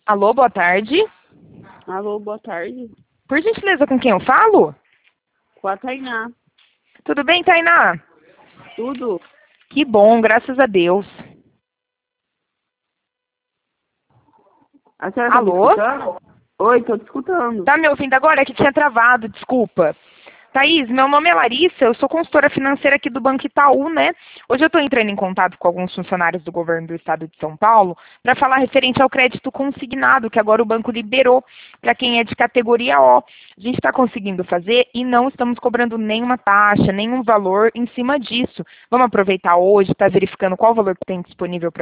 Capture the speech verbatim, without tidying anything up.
Alô, boa tarde. Alô, boa tarde. Por gentileza, com quem eu falo? Com a Tainá. Tudo bem, Tainá? Tudo? Que bom, graças a Deus. A senhora Alô? tá me escutando? Oi, tô te escutando. Tá me ouvindo agora? É que tinha travado, desculpa. Thaís, meu nome é Larissa, eu sou consultora financeira aqui do Banco Itaú, né? Hoje eu estou entrando em contato com alguns funcionários do governo do estado de São Paulo para falar referente ao crédito consignado, que agora o banco liberou para quem é de categoria O. A gente está conseguindo fazer e não estamos cobrando nenhuma taxa, nenhum valor em cima disso. Vamos aproveitar hoje, tá verificando qual valor que tem disponível para